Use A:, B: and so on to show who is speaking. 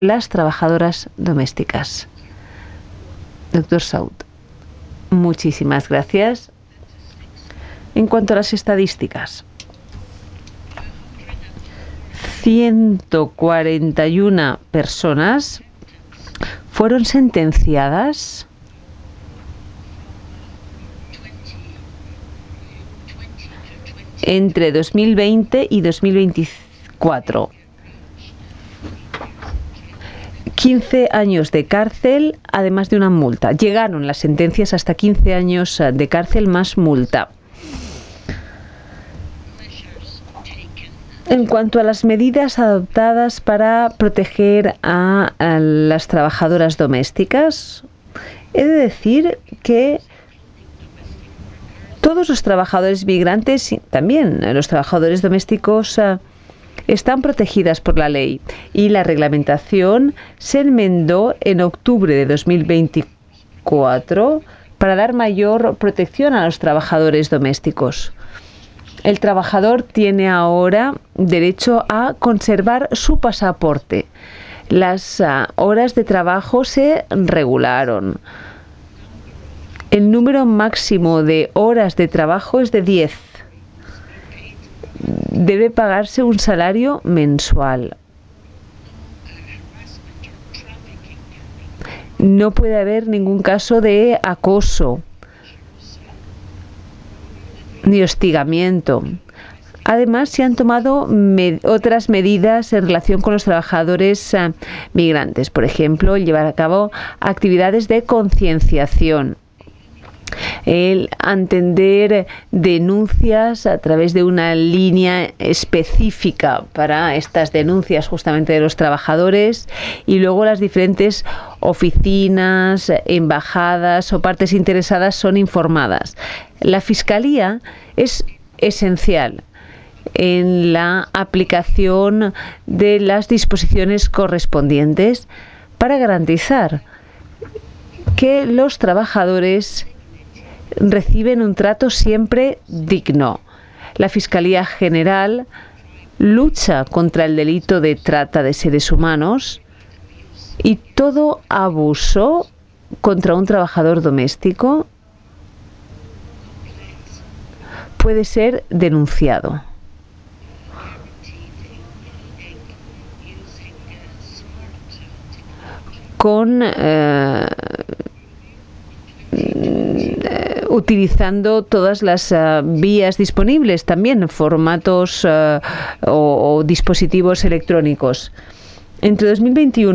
A: las trabajadoras domésticas. Doctor Saud, muchísimas gracias. En cuanto a las estadísticas, 141 personas fueron sentenciadas entre 2020 y 2024. 15 años de cárcel, además de una multa. Llegaron las sentencias hasta 15 años de cárcel más multa. En cuanto a las medidas adoptadas para proteger a las trabajadoras domésticas, he de decir que todos los trabajadores migrantes, también los trabajadores domésticos, están protegidas por la ley, y la reglamentación se enmendó en octubre de 2024 para dar mayor protección a los trabajadores domésticos. El trabajador tiene ahora derecho a conservar su pasaporte. Las horas de trabajo se regularon. El número máximo de horas de trabajo es de 10. Debe pagarse un salario mensual. No puede haber ningún caso de acoso ni hostigamiento. Además, se han tomado otras medidas en relación con los trabajadores migrantes. Por ejemplo, llevar a cabo actividades de concienciación. El atender denuncias a través de una línea específica para estas denuncias justamente de los trabajadores, y luego las diferentes oficinas, embajadas o partes interesadas son informadas. La Fiscalía es esencial en la aplicación de las disposiciones correspondientes para garantizar que los trabajadores reciben un trato siempre digno. La Fiscalía General lucha contra el delito de trata de seres humanos, y todo abuso contra un trabajador doméstico puede ser denunciado. Utilizando todas las vías disponibles, también formatos o dispositivos electrónicos. Entre 2021